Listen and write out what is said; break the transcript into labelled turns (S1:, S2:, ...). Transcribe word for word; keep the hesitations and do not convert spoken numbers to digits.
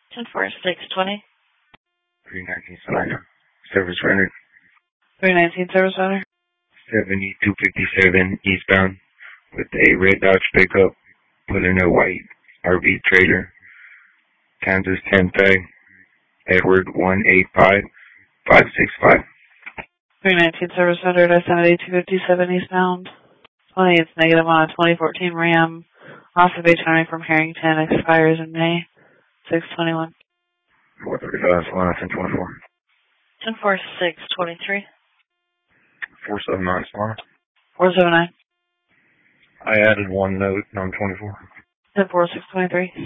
S1: ten four six twenty.
S2: three nineteen Salina. Service rendered.
S1: three nineteen service center.
S2: seventy-two fifty-seven eastbound with a red Dodge pickup pulling a white R V trailer. Kansas ten tag. Edward one eight five five six five.
S1: three nineteen service center. I seventy-two fifty-seven eastbound. twenty, it's negative on a twenty fourteen Ram. Off of turning from Harrington, expires in May. six twenty-one.
S2: four thirty-five, Salina, ten twenty-four.
S1: ten four six twenty-three.
S2: four seven nine, Salina.
S1: four seven nine.
S2: I added one note on twenty-four.
S1: ten four six twenty-three.